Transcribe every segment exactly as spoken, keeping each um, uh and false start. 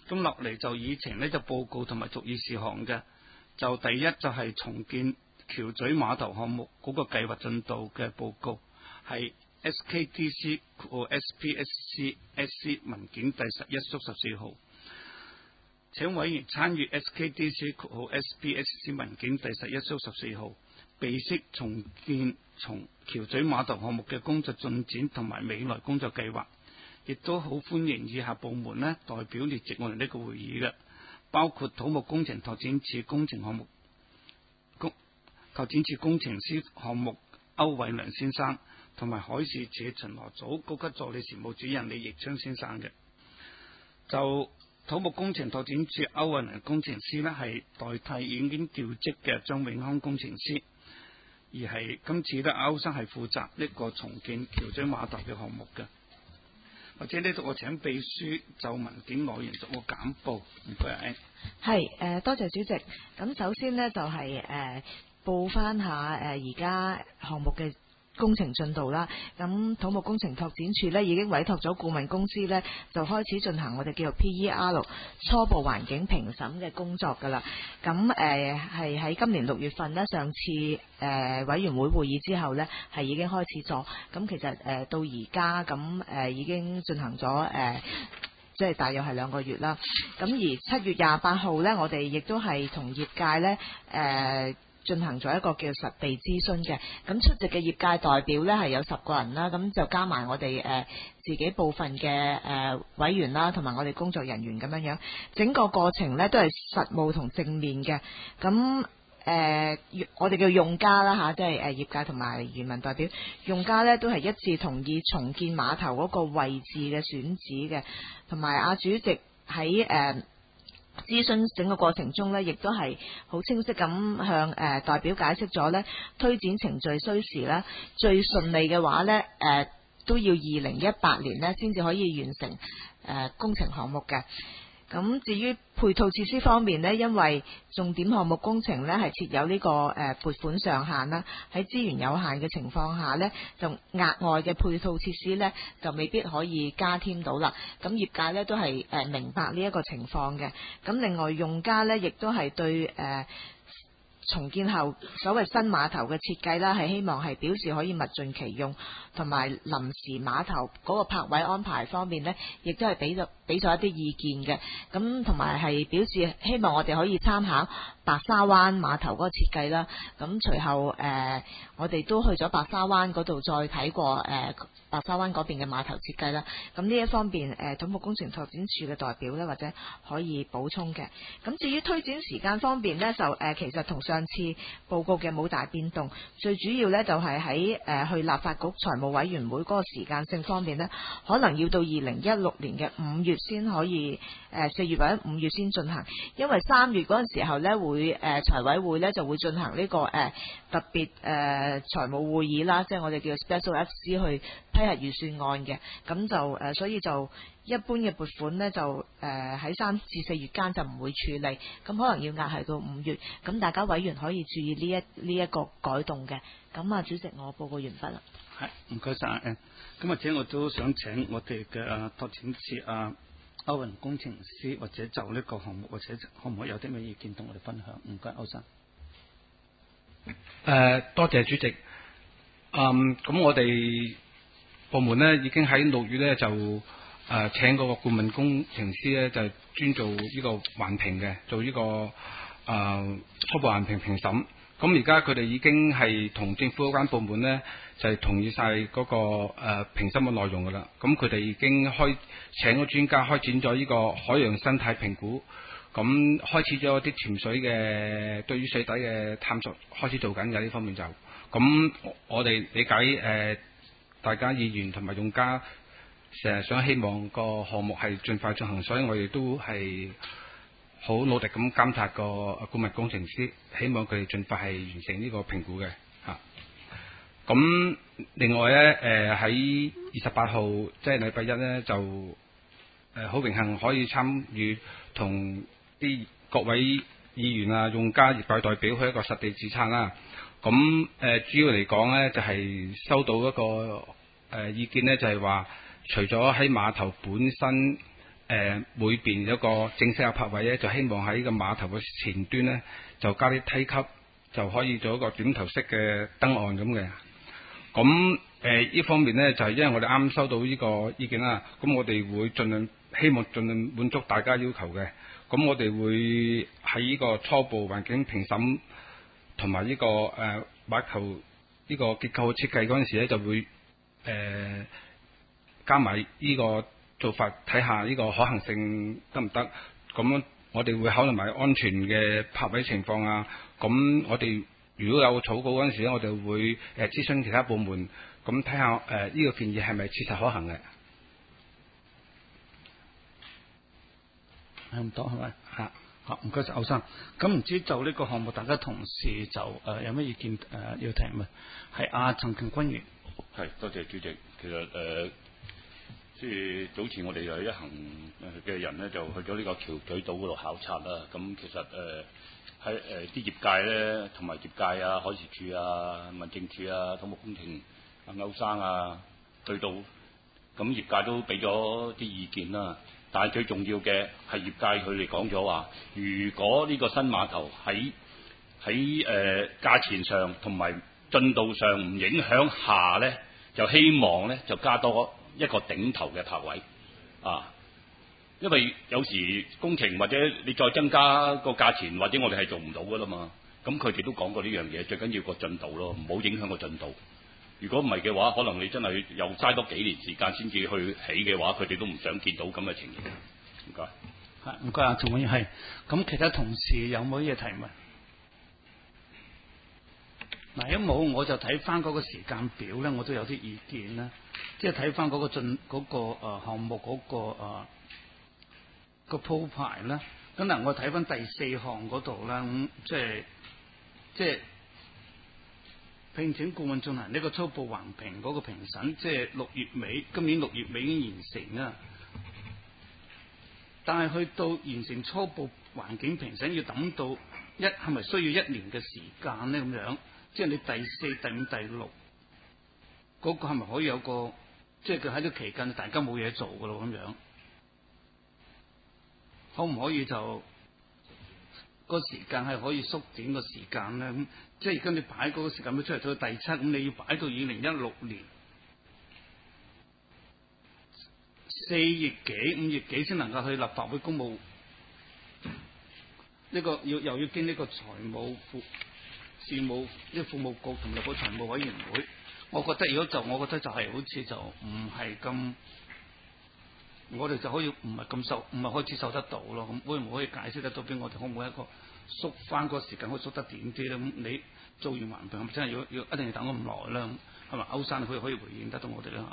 咁落嚟就議程呢，就報告同埋逐議事項嘅。就第一就係重建橋咀碼頭項目嗰個計劃進度嘅報告，係 S K D C S P S C S C 文件第十一縮十四號。請委員參與 S K D C S P S C 文件第十一縮十四號，備悉重建從橋咀碼頭項目嘅工作進展同埋未來工作計劃，亦都好歡迎以下部門呢代表列席我哋呢個會議嘅，包括土木工程拓展署工程項目工拓展署工程師項目歐偉良先生，同埋海事處巡邏組高級助理事務主任李奕昌先生嘅。就土木工程拓展署歐偉良工程師呢，係代替已經調職嘅張永康工程師，而係今次呢，歐生係負責呢個重建橋咀碼頭嘅項目嘅。或者呢度我請秘書就文件內容做個簡報，唔該啊。 係誒，多謝主席。咁首先呢，就係、是、誒、呃、報翻下誒而家項目嘅工程進度啦。咁土木工程拓展署呢，已經委託咗顧問公司呢，就開始進行我哋叫做 P E R 初步環境評審嘅工作㗎啦。咁誒係喺今年六月份呢，上次誒、呃、委員會會議之後呢，係已經開始咗。咁其實誒、呃、到而家咁誒已經進行咗誒。呃即係大約係兩個月啦。咁而七月廿八號呢，我哋亦都係同業界呢誒、呃、進行咗一個叫實地諮詢嘅。咁出席嘅業界代表呢係有十個人啦。咁就加埋我哋誒、呃、自己部分嘅誒、呃、委員啦，同埋我哋工作人員咁樣樣。整個過程呢都係實務同正面嘅。咁誒、呃，我哋叫用家啦嚇，即係誒業界同埋漁民代表，用家呢都係一致同意重建碼頭嗰個位置嘅選址嘅，同埋阿主席喺誒、呃、諮詢整個過程中呢，亦都係好清晰咁向誒、呃、代表解釋咗呢，推展程序需時啦，最順利嘅話呢，誒、呃、都要二零一八年呢先至可以完成誒、呃、工程項目嘅。咁至於配套設施方面呢，因為重點項目工程呢係設有呢個誒撥款上限啦，喺資源有限嘅情況下呢，就額外嘅配套設施呢就未必可以加添到啦。咁業界呢都係誒明白呢一個情況嘅。咁另外用家呢亦都係對誒重建後所謂新碼頭嘅設計啦，係希望係表示可以物盡其用，同埋臨時碼頭嗰個泊位安排方面呢，亦都係俾咗俾咗一啲意見嘅。咁同埋係表示希望我哋可以參考白沙灣碼頭嗰個設計啦。咁隨後誒、呃，我哋都去咗白沙灣嗰度再睇過誒、呃、白沙灣嗰邊嘅碼頭設計啦。咁呢一方面誒、呃，土木工程拓展署嘅代表呢，或者可以補充嘅。咁至於推展時間方面呢，就誒、呃、其實同上次報告嘅冇大變動，最主要呢就係喺誒去立法局財務委員會嗰個時間性方面呢，可能要到二零一六年嘅五月先可以誒四、呃、月或者五月先進行，因為三月嗰陣時候呢會誒、呃、財委會呢就會進行呢、這個誒、呃、特別誒、呃、財務會議啦，即係我哋叫 Special F C 去批核預算案嘅，咁就誒、呃、所以就一般嘅撥款呢，就誒喺三至四月間就唔會處理，咁可能要押係到五月，咁大家委員可以注意呢一呢一個改動嘅。咁啊，主席，我報告完畢啦。 係，唔該晒。誒，咁或者我都想請我哋嘅拓展署啊歐文工程師，或者就呢個項目，或者可唔可以有啲咩意見同我哋分享？唔該，歐生。 誒、呃，多謝主席。嗯，咁我哋部門呢已經喺六月呢就誒、呃、請嗰個顧問工程師呢就專做呢個環評嘅，做呢、這個誒、呃、初步環評評審。咁而家佢哋已經係同政府嗰間部門呢，就係、是、同意晒嗰、那個誒、呃、評審嘅內容噶啦。咁佢哋已經開請咗專家開展咗呢個海洋生態評估，咁開始咗啲潛水嘅對於水底嘅探索開始做緊嘅呢方面就。咁我哋理解誒、呃、大家議員同埋用家成日想希望個項目係盡快進行，所以我哋都係好努力咁監察個顧問工程師，希望佢哋盡快係完成呢個評估嘅嚇。咁、啊、另外咧，誒喺二十八號即係禮拜一咧，就誒好榮幸可以參與同啲各位議員啊、用家業界代表去一個實地視察啦。咁誒、呃、主要嚟講咧，就係、是、收到一個誒、呃、意見咧，就係、是、話除咗喺碼頭本身誒每邊有個正式嘅泊位咧，就希望喺個碼頭嘅前端咧就加啲梯級，就可以做一個點頭式嘅登岸咁嘅。咁誒呢方面咧就係、是、因為我哋啱收到呢個意見啦，咁我哋會盡量希望盡量滿足大家要求嘅。咁我哋會喺呢個初步環境評審同埋呢個誒碼頭呢個結構設計嗰陣時咧，就會誒、呃、加埋呢個做法，睇下呢個可行性得唔得？咁我哋會考慮埋安全嘅泊位情況啊。咁我哋如果有草稿嗰陣時咧，我哋會誒諮詢其他部門，咁睇下誒呢個建議係咪切實可行嘅。 係咁多係咪？ 嚇， 好唔該晒歐生。咁唔知就呢個項目，大家同事就誒、呃、有咩意見誒、呃、要提問？係阿陳強君員。 係，多謝主席。其實誒，即、呃、係早前我哋有一行嘅人咧，就去咗呢個橋咀島嗰度考察啦。咁其實誒喺誒啲業界咧，同埋業界啊、海事處啊、民政處啊、土木工程阿歐生啊，去到咁業界都俾咗啲意見啦。但係最重要嘅係業界佢哋講咗話，如果呢個新碼頭喺喺誒價錢上同埋進度上唔影響下咧，就希望咧就加多一個頂頭嘅泊位啊！因為有時工程或者你再增加個價錢，或者我哋係做唔到噶啦嘛。咁佢哋都講過呢樣嘢，最緊要個進度咯，唔好影響個進度。如果唔係嘅話，可能你真係又嘥多幾年時間先至去起嘅話，佢哋都唔想見到咁嘅情形。唔該。 係唔該啊，陳委員係。咁其他同事有冇嘢提問？嗱，一冇我就睇翻嗰個時間表咧，我都有啲意見啦。即係睇翻嗰個進嗰、嗰個誒、呃、項目嗰、嗰個誒、呃嗰個鋪排啦。咁嗱，我睇翻第四項嗰度啦，咁即係即係聘請顧問進行呢個初步環評嗰個評審，即係六月尾，今年六月尾已經完成啦。但係去到完成初步環境評審，要等到一係咪需要一年嘅時間咧？咁樣，即係你第四、第五、第六嗰、嗰個係咪可以有個，即係佢喺個期間大家冇嘢做噶咯？咁樣，可唔可以就、個時間係可以縮短個時間咧？咁即係而家你擺嗰個時間表出嚟到第七，咁你要擺到二零一六年四月幾、五月幾先能夠去立法會公務呢、呢個要又要經呢個財務副事務呢、呢個服務局同埋個財務委員會，我覺得如果就我覺得就係好似就唔係咁，我哋就可以唔係咁受，唔係開始受得到咯。咁會唔會可以解釋得到俾我哋？可唔可以一個縮翻個時間可以縮得短啲咧？咁你做完環評，真係要要一定要等咁耐啦？係咪歐生可以可以回應得到我哋咧？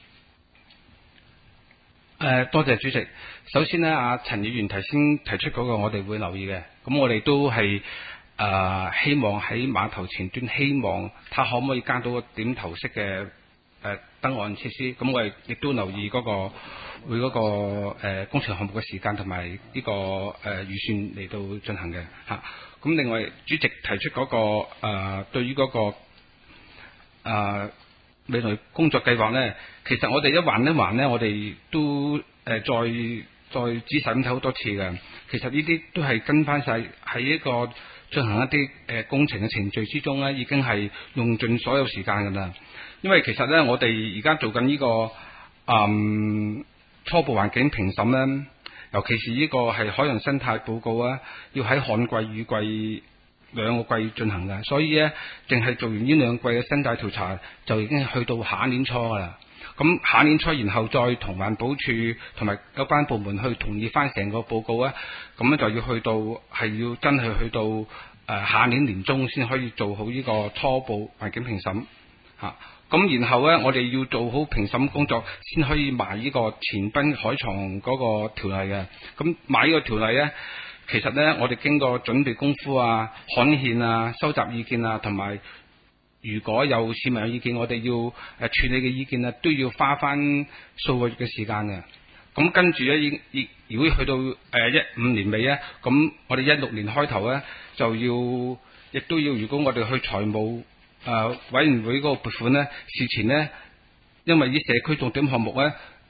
誒、呃，多謝主席。首先呢，阿陳議員提先提出嗰個，我哋會留意嘅。咁我哋都係誒、呃、希望喺碼頭前端，希望他可唔可以加到個點頭式嘅誒、呃、登岸設施。咁我哋亦都留意嗰、那個會嗰、那個誒、呃、工程項目嘅時間同埋呢個誒預、呃、算嚟到進行嘅嚇。咁、啊、另外主席提出嗰、那個誒、呃、對於嗰、那個誒。呃未來工作計劃呢，其實我哋一環一環呢，我哋都誒、呃、再再仔細咁睇好多次嘅。其實呢啲都係跟翻晒喺一個進行一啲誒、呃、工程嘅程序之中呢，已經係用盡所有時間㗎啦。因為其實呢，我哋而家做緊呢、這個嗯初步環境評審呢，尤其是呢個係海洋生態報告啊，要喺旱季雨季兩個季進行嘅，所以咧，淨係做完呢兩季嘅生態調查，就已經去到下一年初噶啦。咁下一年初，然後再同環保署同埋有關部門去同意翻成個報告咧，咁咧就要去到係要真係去到誒、呃、下年年中先可以做好呢個初步環境評審嚇。咁、啊、然後咧，我哋要做好評審工作，先可以埋呢個前濱海床嗰個條例嘅。咁埋呢個條例咧。其實咧，我哋經過準備功夫啊、刊憲啊、收集意見啊，同埋如果有市民有意見，我哋要誒處理嘅意見啊，都要花翻數個月嘅時間嘅。咁跟住咧，已已如果去到誒一五年尾咧，咁我哋一六年開頭咧就要，亦都要。如果我哋去財務誒、呃、委員會嗰個撥款咧，事前咧，因為啲社區重點項目咧。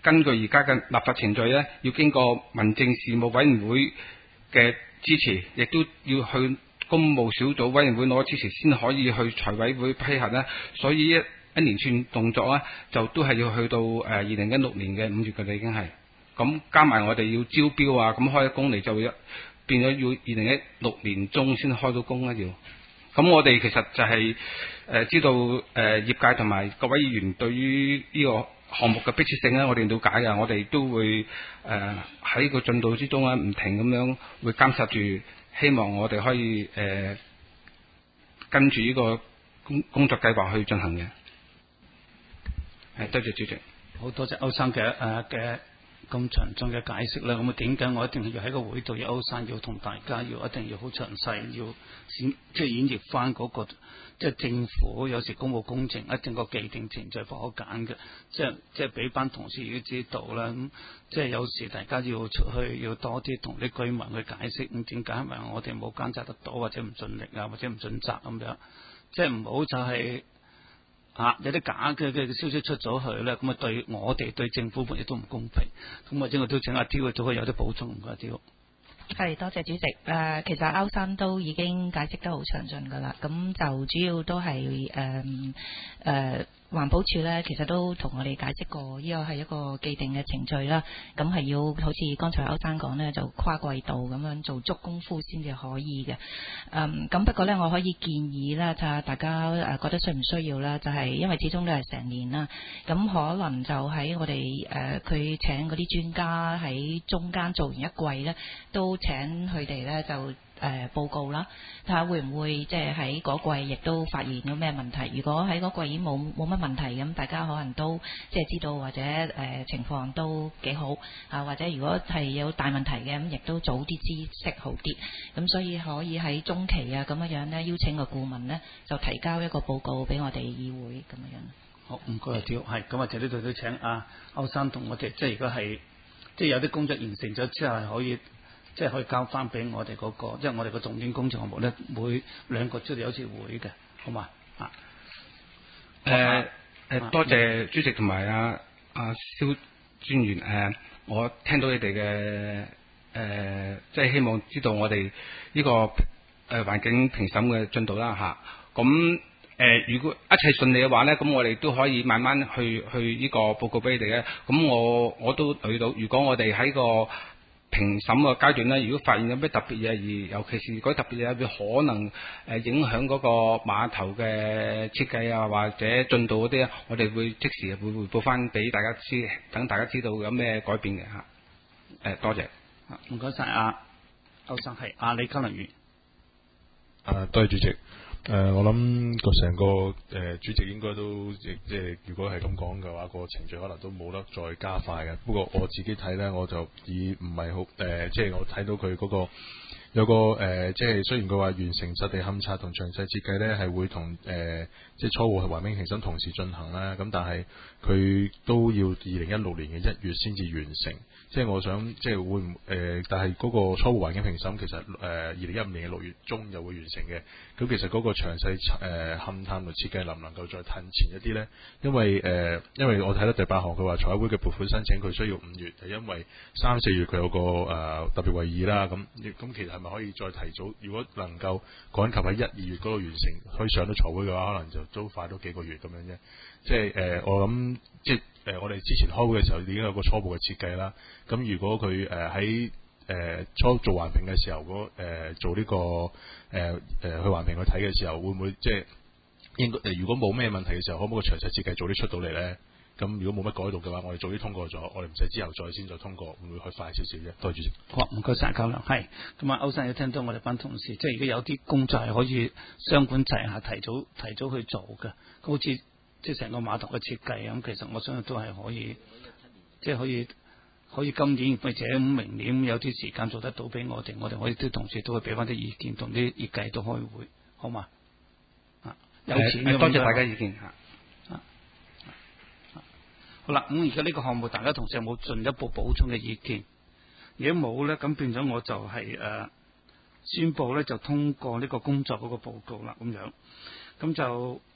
根據而家嘅立法程序咧，要經過民政事務委員會嘅支持，亦都要去公務小組委員會攞支持先可以去財委會批核咧。所以一一連串動作咧，就都係要去到誒二零一六年嘅五月嘅啦，已經係。咁加埋我哋要招標啊，咁開工嚟就會變咗要二零一六年中先開到工啦要。咁我哋其實就係、是、誒、呃、知道誒、呃、業界同埋各位議員對於呢個項目嘅迫切性咧，我哋了解嘅，我哋都會誒喺、呃、個進度之中咧，唔停咁樣會監察住，希望我哋可以誒、呃、跟住呢個工工作計劃去進行嘅。係，多謝主席。 好多謝歐生嘅誒嘅咁詳盡嘅解釋啦。咁啊，點解我一定係要喺個會度，要歐生要同大家要一定要好詳細，要先即係演繹翻嗰個即係政府有時公務工程一定個既定程序不可揀嘅，即係即係俾班同事已經知道啦。咁即係有時大家要出去要多啲同啲居民去解釋，咁點解係咪我哋冇監察得到，或者唔盡力啊，或者唔盡責咁樣，即係唔好就係、是。啊！有啲假嘅嘅消息出咗去咧，咁啊對我哋對政府本亦都唔公平。咁或者我都請阿刁都可以有啲補充嘅，阿刁。 係，多謝主席。誒、呃，其實歐生都已經解釋得好詳盡㗎啦。咁就主要都係誒誒環保署咧，其實都同我哋解釋過，呢個係一個既定嘅程序啦。咁係要好似剛才歐生講咧，就跨季度咁樣做足功夫先至可以嘅。嗯，咁不過咧，我可以建議咧，睇下大家誒覺得需唔需要啦。就係、是、因為始終都係成年啦，咁可能就喺我哋誒佢請嗰啲專家喺中間做完一季咧，都請佢哋咧就誒、呃、報告啦，睇下會唔會即係喺嗰季亦都發現咗咩問題。如果喺嗰季已經冇冇乜問題，咁大家可能都即係知道或者誒、呃、情況都幾好啊，或者如果係有大問題嘅，咁亦都早啲知識好啲。咁所以可以喺中期啊咁樣樣咧，邀請個顧問咧就提交一個報告俾我哋議會咁樣樣。 好，唔該阿刁，係咁啊！就呢度都請阿歐生同我哋，即係如果係即係有啲工作完成咗之後係可以。即係可以交翻俾我哋嗰、那個，即係我哋個重點工程項目咧，每兩個出嚟有次會嘅，好嘛？啊， 誒誒、呃，多謝主席同埋阿阿蕭專員誒、呃，我聽到你哋嘅誒，即係希望知道我哋呢、這個誒環、呃、境評審嘅進度啦嚇。咁、啊、誒、呃，如果一切順利嘅話咧，咁我哋都可以慢慢去去呢個報告俾你哋嘅。咁我我都睇到，如果我哋喺個評審個階段咧，如果發現有咩特別嘢，而尤其是嗰啲特別嘢會可能誒影響嗰個碼頭嘅設計啊，或者進度嗰啲咧，我哋會即時會匯報翻俾大家知，等大家知道有咩改變嘅嚇。誒，多謝。 唔該晒啊，歐生係阿李金能源。 啊，多謝主席。誒、呃，我諗個成個誒、呃、主席應該都即即係，如果係咁講嘅話，個程序可能都冇得再加快嘅。不過我自己睇咧，我就以唔係好誒，即係我睇到佢嗰個有個誒、呃，即係雖然佢話完成實地勘察同詳細設計咧，係會同誒、呃、即係初步環境評審同時進行啦。咁但係佢都要二零一六年嘅一月先至完成。即係我想，即係會唔誒、呃？但係嗰個初步環境評審其實誒二零一五年嘅六月中就會完成嘅。咁其實嗰個詳細誒勘探同設計能唔能夠再褪前一啲咧？因為誒、呃，因為我睇到第八項佢話財委會嘅撥款申請佢需要五月，係因為三四月佢有個誒、呃、特別會議啦。咁咁其實係咪可以再提早？如果能夠趕及喺一二月嗰度完成，可以上到財會嘅話，可能就都快多幾個月咁樣啫。即係誒、呃，我諗即係誒、呃，我哋之前開會嘅時候已經有個初步嘅設計啦。咁如果佢誒喺誒初做環評嘅時候，嗰、呃、做呢、這個誒誒、呃呃、去環評去睇嘅時候，會唔會即係應該誒？如果冇咩問題嘅時候，可唔可以個詳細設計早啲出到嚟咧？咁如果冇乜改動嘅話，我哋早啲通過咗，我哋唔使之後再先再通過，會唔會可以快少少啫？多謝主席。 好，唔該晒，交流係。咁啊，歐生有聽到我哋班同事，即係如果有啲工作係可以雙管齊下，提早提早去做嘅，好似即係成個碼頭嘅設計咁，其實我相信都係可以，即係可以。可以今年或者咁明年有啲時間做得到俾我哋，我哋可以啲同事都會俾翻啲意見，同啲業界都開會，好嘛？啊，有錢嘅、呃、多謝大家意見嚇。啊，好啦，咁而家呢個項目，大家同事有冇進一步補充嘅意見？如果冇咧，咁變咗我就係、是、誒、呃、宣佈咧，就通過呢個工作嗰個報告啦，咁樣，咁就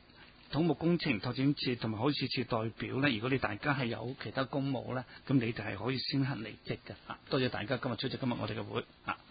土木工程拓展處同埋海事處代表呢，如果你大家係有其他公務呢，咁你哋係可以先行離職嘅。啊，多謝大家今日出席今日我哋嘅會啊。